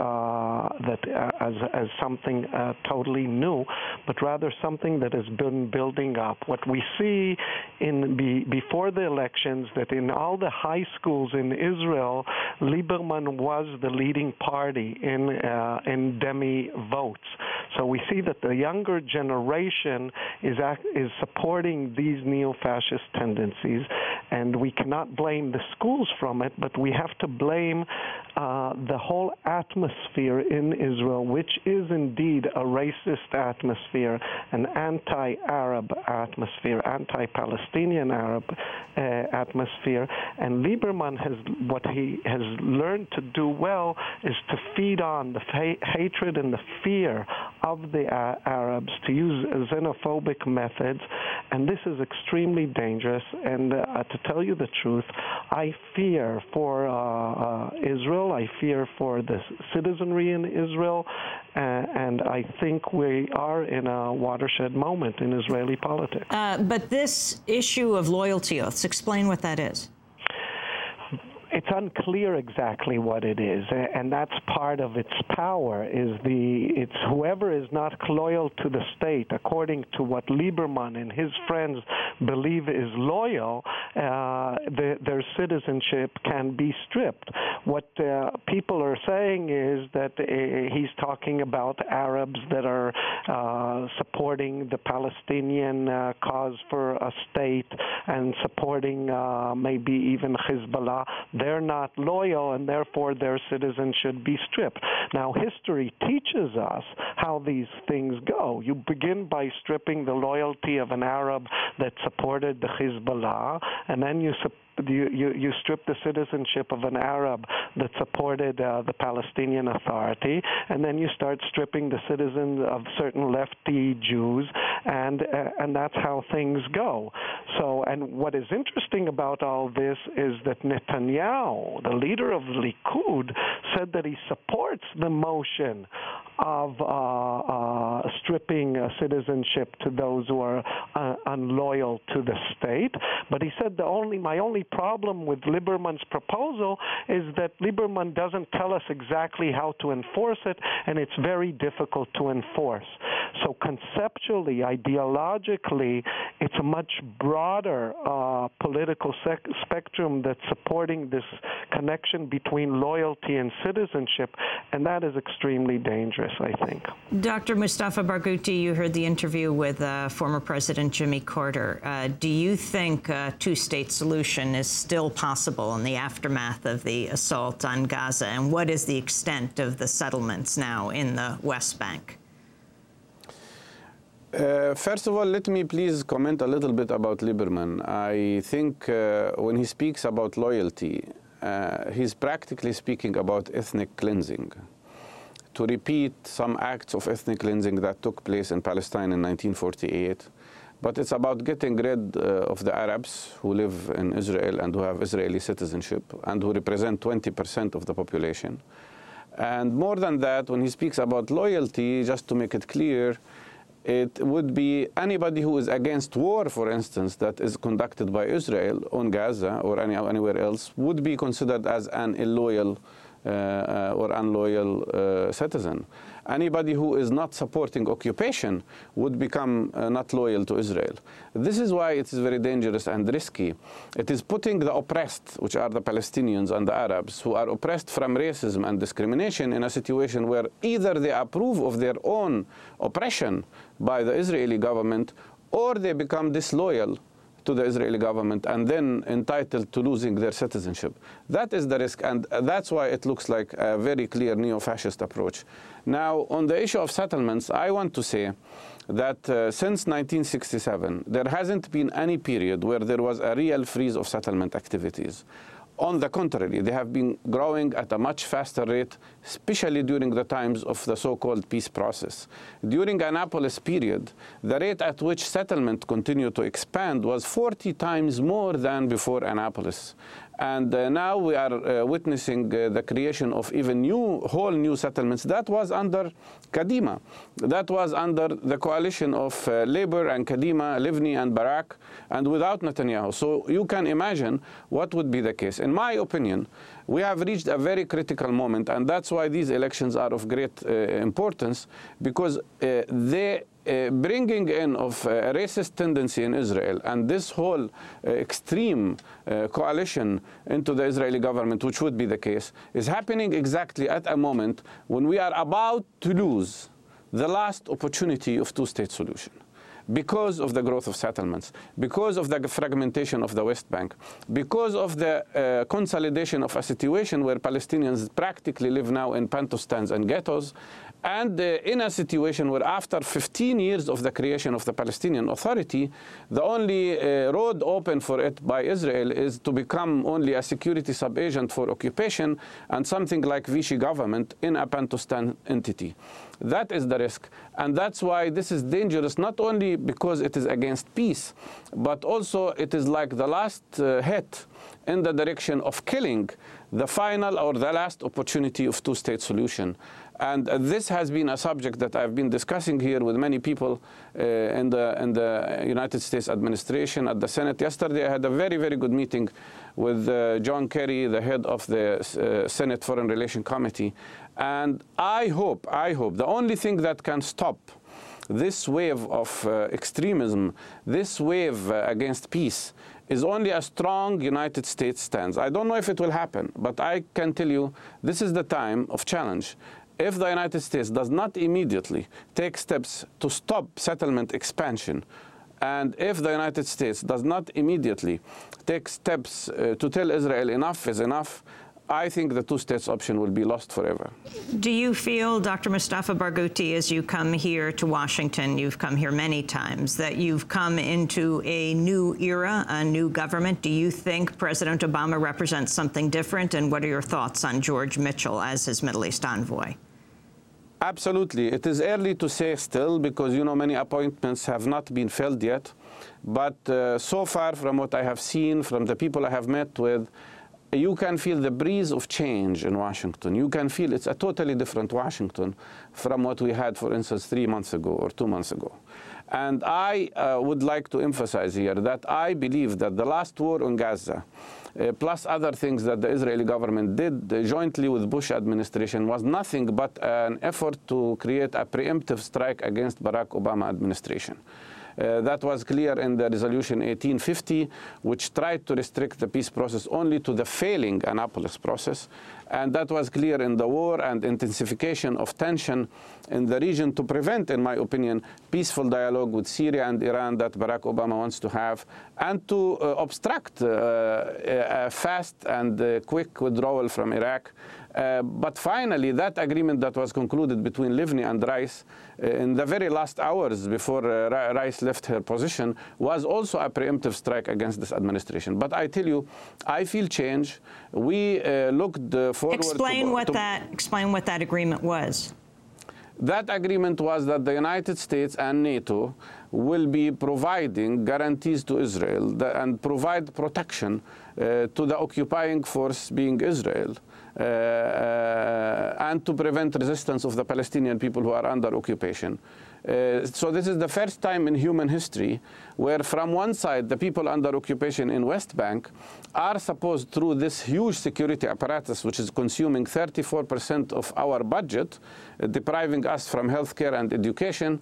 as something totally new, but rather something that has been building up. What we see before the elections, that in all the high schools in Israel, Lieberman was the leading party in demi votes. So we see that the younger generation is supporting these neo-fascist tendencies, and we cannot blame the schools from it, but we have to blame the whole atmosphere in Israel, which is indeed a racist atmosphere, an anti-Arab atmosphere, anti-Palestinian Arab atmosphere. And Lieberman what he has learned to do well is to feed on the hatred and the fear of the Arabs, to use xenophobic methods, and this is extremely dangerous. And to tell you the truth, I fear for Israel, I fear for the citizenry in Israel, and I think we are in a watershed moment in Israeli politics. But this issue of loyalty oaths, explain what that is. it's unclear exactly what it is, and that's part of its power. It's whoever is not loyal to the state, according to what Lieberman and his friends believe is loyal, their citizenship can be stripped. What people are saying is that he's talking about Arabs that are supporting the Palestinian cause for a state and supporting maybe even Hezbollah. They're not loyal, and therefore their citizens should be stripped. Now, history teaches us how these things go. You begin by stripping the loyalty of an Arab that supported the Hezbollah, and then you strip the citizenship of an Arab that supported the Palestinian Authority, and then you start stripping the citizens of certain lefty Jews, and that's how things go. So, and what is interesting about all this is that Netanyahu, the leader of the Likud, said that he supports the motion of stripping citizenship to those who are unloyal to the state. But he said my only problem with Lieberman's proposal is that Lieberman doesn't tell us exactly how to enforce it, and it's very difficult to enforce. So conceptually, ideologically, it's a much broader political spectrum that's supporting this connection between loyalty and citizenship, and that is extremely dangerous, I think. Dr. Mustafa Barghouti, you heard the interview with former President Jimmy Carter. Do you think a two-state solution is still possible in the aftermath of the assault on Gaza, and what is the extent of the settlements now in the West Bank? First of all, let me please comment a little bit about Lieberman. I think when he speaks about loyalty, he's practically speaking about ethnic cleansing. To repeat some acts of ethnic cleansing that took place in Palestine in 1948, but it's about getting rid of the Arabs who live in Israel and who have Israeli citizenship and who represent 20% of the population. And more than that, when he speaks about loyalty, just to make it clear, it would be anybody who is against war, for instance, that is conducted by Israel on Gaza or anywhere else would be considered as an illoyal or unloyal citizen. Anybody who is not supporting occupation would become not loyal to Israel. This is why it is very dangerous and risky. It is putting the oppressed, which are the Palestinians and the Arabs, who are oppressed from racism and discrimination, in a situation where either they approve of their own oppression by the Israeli government, or they become disloyal to the Israeli government and then entitled to losing their citizenship. That is the risk, and that's why it looks like a very clear neo-fascist approach. Now, on the issue of settlements, I want to say that since 1967, there hasn't been any period where there was a real freeze of settlement activities. On the contrary, they have been growing at a much faster rate, especially during the times of the so-called peace process. During Annapolis period, the rate at which settlement continued to expand was 40 times more than before Annapolis. And now we are witnessing the creation of even whole new settlements. That was under Kadima. That was under the coalition of Labor and Kadima, Livni and Barak, and without Netanyahu. So you can imagine what would be the case. In my opinion, we have reached a very critical moment, and that's why these elections are of great importance, because they bringing in of a racist tendency in Israel and this whole extreme coalition into the Israeli government, which would be the case, is happening exactly at a moment when we are about to lose the last opportunity of two-state solution. Because of the growth of settlements, because of the fragmentation of the West Bank, because of the consolidation of a situation where Palestinians practically live now in Pantostans and ghettos, and in a situation where after 15 years of the creation of the Palestinian Authority, the only road open for it by Israel is to become only a security sub-agent for occupation and something like Vichy government in a Pantostan entity. That is the risk, and that's why this is dangerous, not only because it is against peace, but also it is like the last hit in the direction of killing the final or the last opportunity of two-state solution. And this has been a subject that I've been discussing here with many people in the United States administration, at the Senate. Yesterday, I had a very, very good meeting with John Kerry, the head of the Senate Foreign Relations Committee. And I hope the only thing that can stop this wave of extremism, this wave against peace, is only a strong United States stance. I don't know if it will happen, but I can tell you this is the time of challenge. If the United States does not immediately take steps to stop settlement expansion, and if the United States does not immediately take steps to tell Israel enough is enough, I think the two-states option will be lost forever. Do you feel, Dr. Mustafa Barghouti, as you come here to Washington, you've come here many times, that you've come into a new era, a new government? Do you think President Obama represents something different? And what are your thoughts on George Mitchell as his Middle East envoy? Absolutely. It is early to say still because, you know, many appointments have not been filled yet. But so far, from what I have seen, from the people I have met with, you can feel the breeze of change in Washington. You can feel it's a totally different Washington from what we had, for instance, 3 months ago or 2 months ago. And I would like to emphasize here that I believe that the last war on Gaza, plus other things that the Israeli government did jointly with Bush administration, was nothing but an effort to create a preemptive strike against Barack Obama administration. That was clear in the Resolution 1850, which tried to restrict the peace process only to the failing Annapolis process. And that was clear in the war and intensification of tension in the region to prevent, in my opinion, peaceful dialogue with Syria and Iran that Barack Obama wants to have, and to obstruct a fast and quick withdrawal from Iraq. But finally, that agreement that was concluded between Livni and Rice in the very last hours before Rice left her position was also a preemptive strike against this administration. But I tell you, I feel change. We looked forward Explain what that agreement was. That agreement was that the United States and NATO will be providing guarantees to Israel and provide protection to the occupying force being Israel. And to prevent resistance of the Palestinian people who are under occupation. So this is the first time in human history where from one side the people under occupation in West Bank are supposed, through this huge security apparatus which is consuming 34% of our budget, depriving us from health care and education,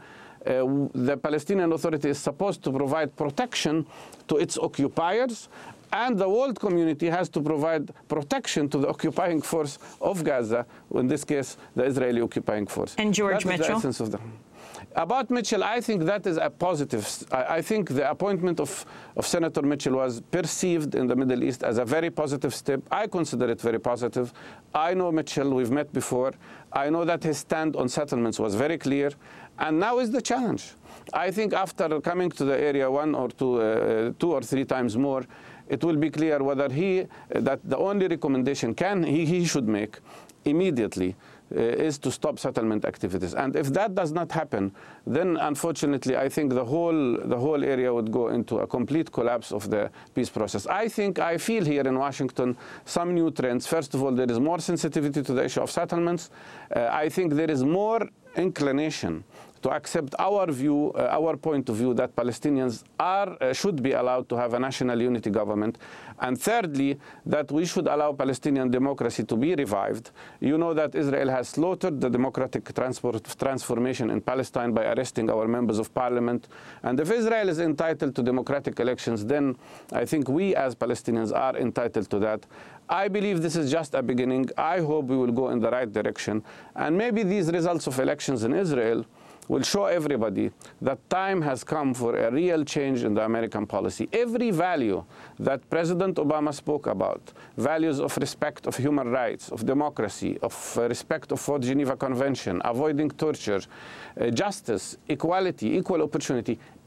the Palestinian Authority is supposed to provide protection to its occupiers, and the world community has to provide protection to the occupying force of Gaza, in this case, the Israeli occupying force. And George Mitchell? The essence of About Mitchell, I think that is a positive. I think the appointment of Senator Mitchell was perceived in the Middle East as a very positive step. I consider it very positive. I know Mitchell, we've met before. I know that his stand on settlements was very clear. And now is the challenge. I think after coming to the area one or two or three times more, it will be clear whether that the only recommendation he should make immediately is to stop settlement activities. And if that does not happen, then unfortunately I think the whole area would go into a complete collapse of the peace process. I feel here in Washington some new trends. First of all, there is more sensitivity to the issue of settlements. I think there is more inclination to accept our view, our point of view, that Palestinians should be allowed to have a national unity government. And thirdly, that we should allow Palestinian democracy to be revived. You know that Israel has slaughtered the democratic transformation in Palestine by arresting our members of parliament. And if Israel is entitled to democratic elections, then I think we as Palestinians are entitled to that. I believe this is just a beginning. I hope we will go in the right direction. And maybe these results of elections in Israel will show everybody that time has come for a real change in the American policy. Every value that President Obama spoke about, values of respect of human rights, of democracy, of respect of Fourth Geneva Convention, avoiding torture, justice, equality, equal opportunity,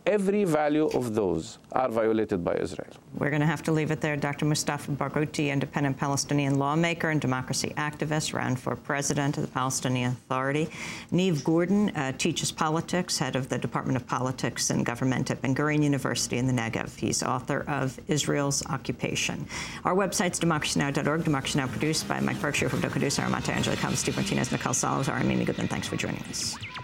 every value of those are violated by Israel. We're going to have to leave it there. Dr. Mustafa Barghouti, independent Palestinian lawmaker and democracy activist, ran for president of the Palestinian Authority. Niamh Gordon teaches politics, head of the Department of Politics and Government at Ben Gurion University in the Negev. He's author of Israel's Occupation. Our website's democracynow.org. Democracy Now! Produced by Mike Berkshire, from Dokadusa, Armata, Angela Combs, Steve Martinez, Nicole Salazar, and Mimi Goodman. Thanks for joining us.